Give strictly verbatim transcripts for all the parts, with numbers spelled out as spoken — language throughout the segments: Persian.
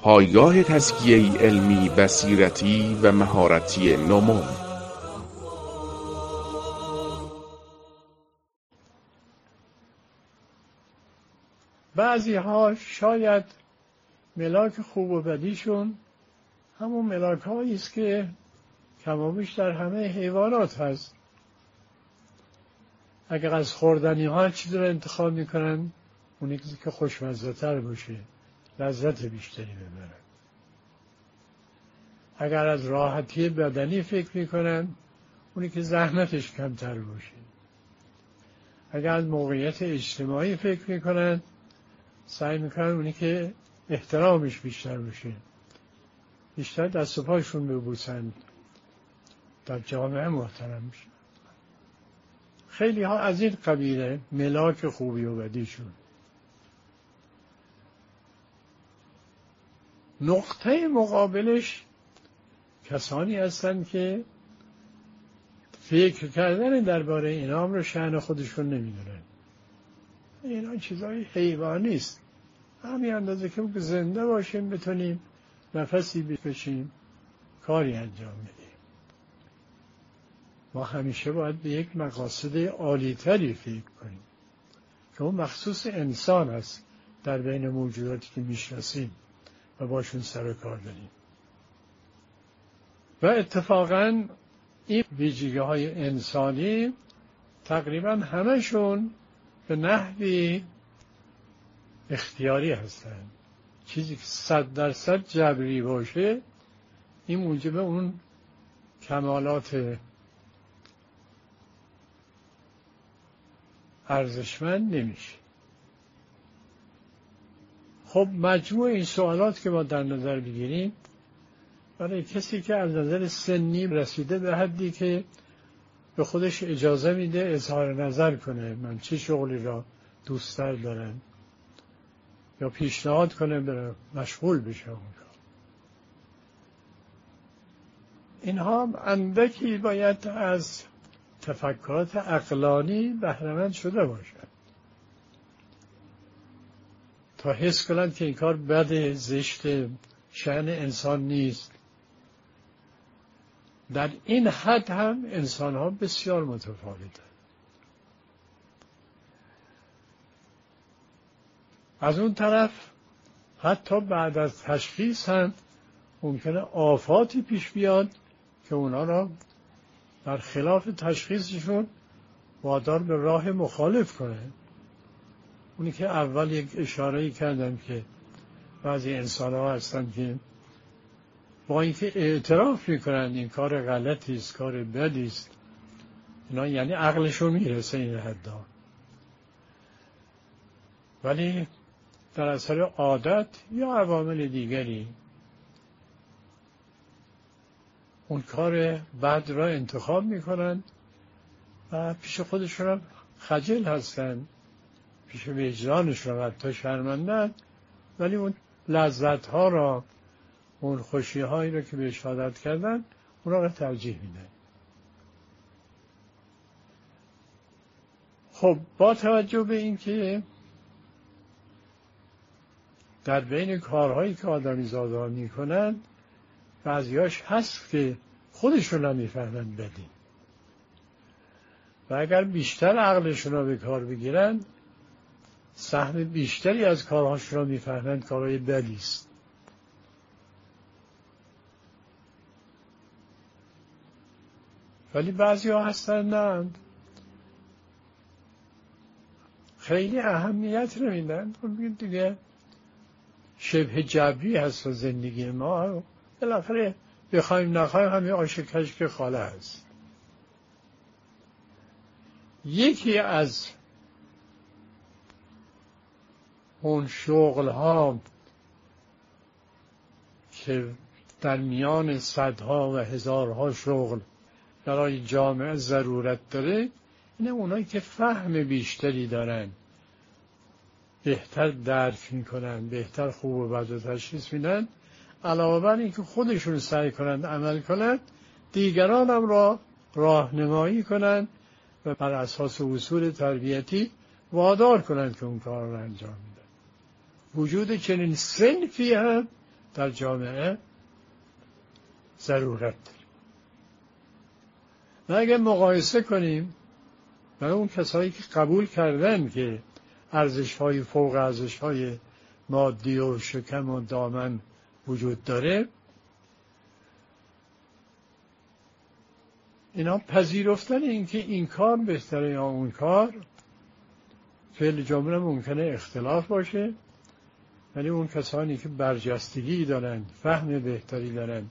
پایگاه تزکیه علمی، بصیرتی و مهارتی نومون. بعضی ها شاید ملاک خوب و بدیشون همون ملاک هایی است که کمابیش در همه حیوانات هست. اگر از خوردنی ها چیزی رو انتخاب میکنن، اونی که خوشمزه تر باشه، لذت بیشتری ببرن. اگر از راحتی بدنی فکر میکنن، اونی که زحمتش کمتر باشه. اگر از موقعیت اجتماعی فکر میکنن، سعی میکنن اونی که احترامش بیشتر باشه، بیشتر دست و پاشون ببوسن، در جامعه محترم میشه. خیلی ها از این قبیله ملاک خوبی و بدیشون. نقطه مقابلش کسانی هستند که فکر کردن درباره اینا هم رو شأن خودشون نمیدونن. اینا چیزای حیوانی است. همین اندازه که زنده باشیم بتونیم نفسی بکشیم، کاری انجام بدیم. ما همیشه باید به یک مقاصد عالی‌تری فکر کنیم که اون مخصوص انسان است در بین موجوداتی که میشناسیم و باشون سر و کار داریم. و اتفاقاً این ویژگی‌های انسانی تقریباً همشون به نحوی اختیاری هستند. چیزی که صد درصد جبری باشه این موجب اون کمالات ارزشمند نمیشه. خب مجموع این سوالات که ما در نظر بگیریم، برای کسی که از نظر سنی رسیده به حدی که به خودش اجازه میده اظهار نظر کنه من چه شغلی را دوست‌تر دارم، یا پیشنهاد کنه بره مشغول بشه اون کار. اینها اندکی باید از تفکرات عقلانی بهره‌مند شده باشند تا حس کنند که این کار بد، زشت، شأن انسان نیست. در این حد هم انسان ها بسیار متفاوتند. از اون طرف حتی بعد از تشخیص هم ممکنه آفاتی پیش بیاد که اونا را در خلاف تشخیصشون وادار به راه مخالف کنه. اونی که اول یک اشاره‌ای کردم که بعضی انسان ها هستن که با اینکه اعتراف میکنن این کار غلطی است، کار بدی است، اینا یعنی عقلشون میرسه این حدا، ولی در اثر عادت یا عوامل دیگری اون کار بد را انتخاب میکنن و پیش خودشون هم خجل هستن، پیش وجدانشون حتی شرمندن، ولی اون لذت ها را، اون خوشی هایی را که بهش عادت کردن اون را ترجیح میدن. خب با توجه به این که در بین کارهایی که آدمی زادها میکنن بعضیاش هست که خودشون هم میفهمن بدی و اگر بیشتر عقلشون را به کار بگیرن سهم بیشتری از کارهاشون را میفهمن کارهای بدی است. ولی بعضی ها هستن نه، خیلی اهمیت نمیدن. اون دیگه شبه جبری هست و زندگی ما بالاخره بخوایم نخوایم همین آش کشک خاله هست. یکی از اون شغل ها که در میان صدها و هزارها شغل برای جامعه ضرورت داره اینه اونایی که فهم بیشتری دارن، بهتر درک میکنن، بهتر خوب و بد و تشخیص میدن، علاوه بر اینکه خودشون سعی کنند عمل کنند دیگران هم را راهنمایی کنند و بر اساس اصول تربیتی وادار کنند که اون کار را انجام میدن. وجود چنین صنفی هم در جامعه ضرورت داریم. و اگر مقایسه کنیم و اون کسایی که قبول کردن که ارزش‌های فوق ارزش‌های مادی و شکم و دامن وجود داره، اینا پذیرفتن این که این کار بهتره یا اون کار، فعل جمله ممکنه اختلاف باشه، ولی اون کسانی که برجستگی دارن، فهم بهتری دارن،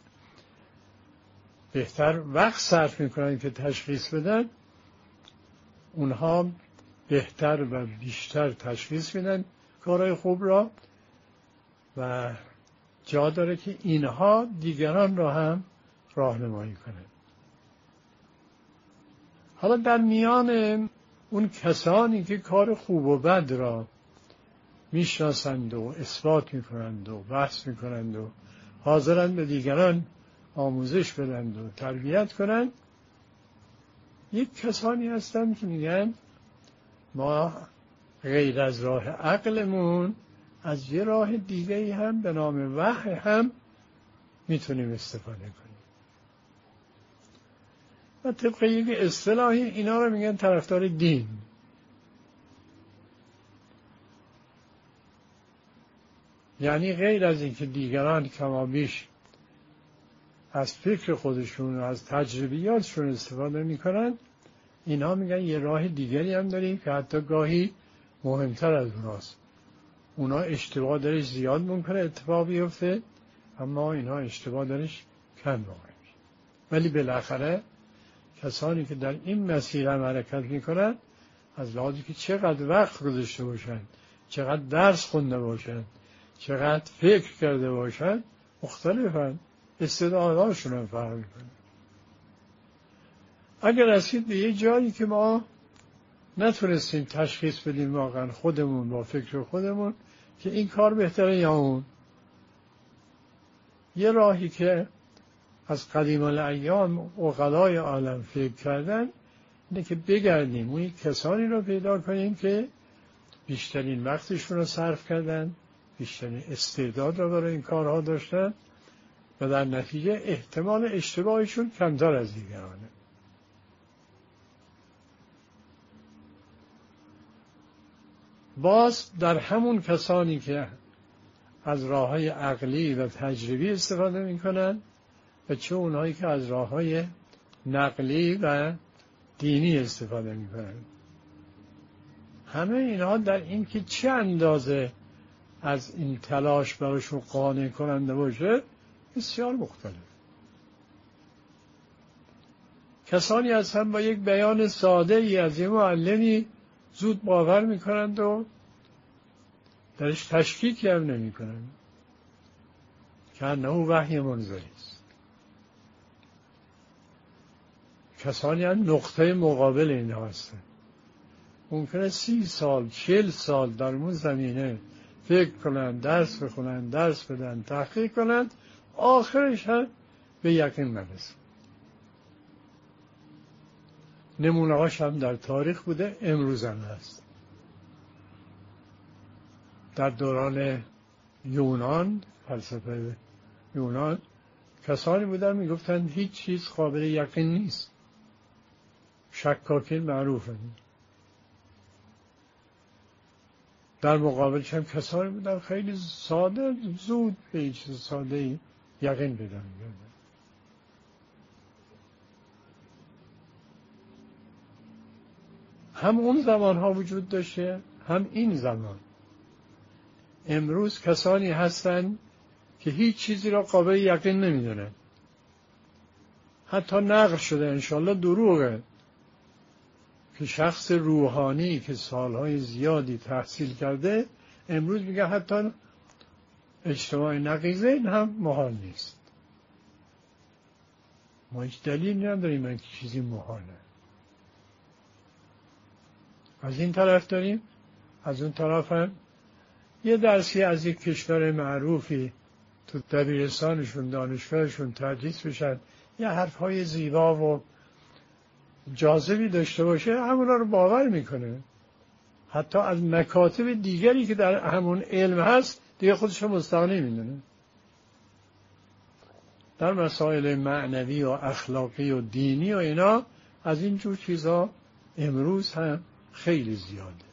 بهتر وقت صرف میکنن که تشخیص بدن، اونها بهتر و بیشتر تشخیص میدن کارهای خوب را و جا داره که اینها دیگران را هم راهنمایی کنند. حالا در میان اون کسانی که کار خوب و بد را میشناسند و اثبات میکنند و بحث میکنند و حاضرند به دیگران آموزش بدند و تربیت کنند، یک کسانی هستند که میگن ما غیر از راه عقلمون از یه راه دیگه‌ای هم به نام وحی هم میتونیم استفاده کنیم. و طبق یک اصطلاحی اینا رو میگن طرفدار دین. یعنی غیر از این که دیگران کمابیش از فکر خودشون و از تجربیاتشون استفاده میکنن، اینا میگن یه راه دیگری هم داریم که حتی گاهی مهمتر از اوناست. اونا اشتباه درش زیاد ممکنه اتفاق بیفته، اما اینا اشتباه درش کم واقع میشه. ولی بالاخره کسانی که در این مسیر هم حرکت میکنن، از لحاظی که چقدر وقت گذاشته باشن، چقدر درس خونده باشن، چقدر فکر کرده باشن، مختلفن، استعدادهاشون هم فرق میکنه. اگر رسید به یه جایی که ما نتونستیم تشخیص بدیم واقعا خودمون با فکر خودمون که این کار بهتره یا اون، یه راهی که از قدیم الایام عقلای عالم فکر کردن اینه که بگردیم اون کسانی رو پیدا کنیم که بیشترین وقتشون رو صرف کردن، بیشترین استعداد رو برای این کارها داشتن و در نتیجه احتمال اشتباهشون کمتر از دیگرانه. باز در همون کسانی که از راه‌های عقلی و تجربی استفاده می‌کنن و چه اونهایی که از راه‌های نقلی و دینی استفاده می‌کنن، همه اینها در این که چه اندازه از این تلاش براشون قانع کننده باشه بسیار مختلف. کسانی هستن با یک بیان ساده ای از یه معلمی زود باور میکنند و درش تشکیکی هم نمی کنند که انه وحی منزلی است. کسانی هم نقطه مقابل اینها هستند. ممکنه سی سال چل سال در اون زمینه فکر کنند، درس بخونند، درس بدن، تحقیق کنند، آخرش هم به یقین برسند. نمونه هاش هم در تاریخ بوده، امروز هم هست. در دوران یونان، فلسفه یونان، کسانی بودن میگفتن هیچ چیز قابل یقین نیست. شکاکین معروفه. در مقابلش هم کسانی بودن خیلی ساده، زود به این چیز ساده یقین بدن. هم اون زمان ها وجود داشته، هم این زمان. امروز کسانی هستند که هیچ چیزی را قابل یقین نمیدونن. حتی نقل شده انشالله دروغه که شخص روحانی که سالهای زیادی تحصیل کرده امروز میگه حتی اجتماع نقیضه این هم محال نیست. ما هیچ دلیل نداریم این چیزی محاله. از این طرف داریم، از اون طرف هم یه درسی از یک کشور معروفی تو دبیرستانشون، دانشگاهشون تدریس بشن، یه حرفهای زیبا و جاذبی داشته باشه، همونا رو باور میکنه. حتی از مکاتب دیگری که در همون علم هست دیگه خودش رو مستغنی میدونه. در مسائل معنوی و اخلاقی و دینی و اینا از این جور چیزا امروز هم خیلی زیاده.